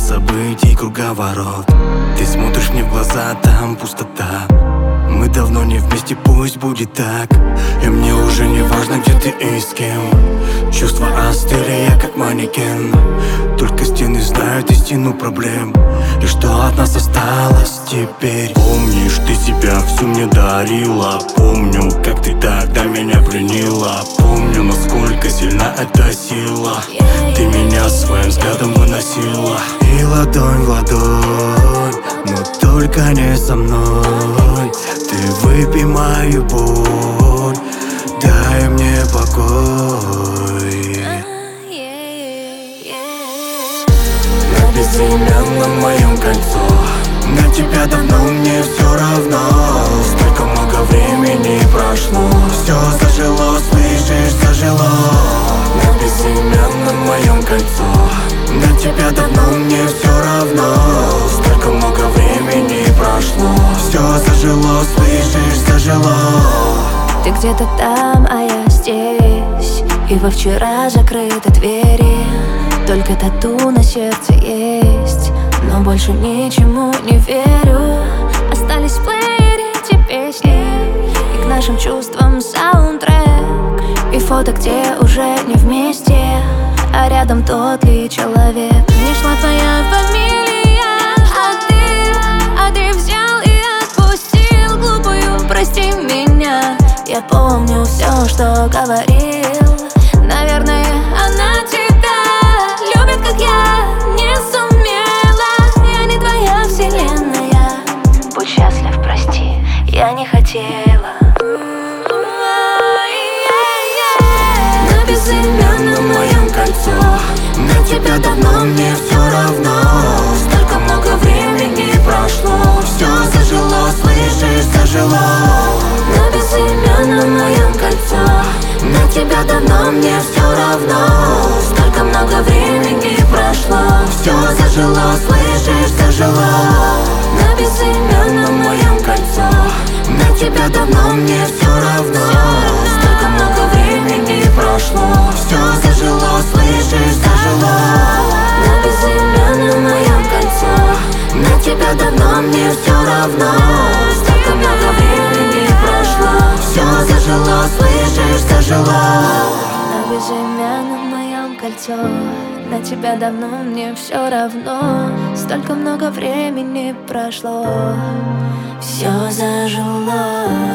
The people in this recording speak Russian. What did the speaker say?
событий круговорот. Ты смотришь мне в глаза, там пустота. Мы давно не вместе, пусть будет так. И мне уже не важно, где ты и с кем. Чувства остыли, я как манекен. Только стены знают истину проблем. И что от нас осталось теперь? Помнишь, ты себя всю мне дарила. Помню, как ты тогда меня пленила. Помню, насколько сильна эта сила. Ты меня своим взглядом выносила. И ладонь в ладонь, но только не со мной. Ты выпей мою боль, дай мне покой. На безымянном моем кольцо, на тебя давно мне все равно. Столько много времени прошло, все зажило, слышишь, зажило. На безымянном моем кольцо, на тебя давно мне все равно. Столько много времени прошло, все зажило, слышишь, зажило. Ты где-то там, а я здесь. И во вчера закрыты двери. Только тату на сердце есть, но больше ничему не верю. Остались в плеере те песни и к нашим чувствам саундтрек. И фото, где уже не вместе, а рядом тот ли человек. Не шла твоя фамилия, а ты взял и отпустил. Глупую, прости меня. Я помню все, что говорил. Наверное, она тебя любит, как я не сумела. Я не твоя вселенная. Будь счастлив, прости, я не хотела. На безымянном моем кольцо, на тебя давно мне все равно. Столько много времени прошло, все зажило, слышишь, зажило. На безымянном моем кольцо, на тебя давно мне все равно. Столько много времени прошло, все зажило, слышишь, зажило. На безымянном моем кольцо, на тебя давно мне все равно. Столько много времени прошло, все зажило, слышишь, зажило. На безымянном моем кольцо, на тебя давно мне все равно. Столько много времени прошло, все зажило, слышишь, зажило. На безымянном моем кольцо, на тебя давно мне все равно. Столько много времени прошло, все зажило.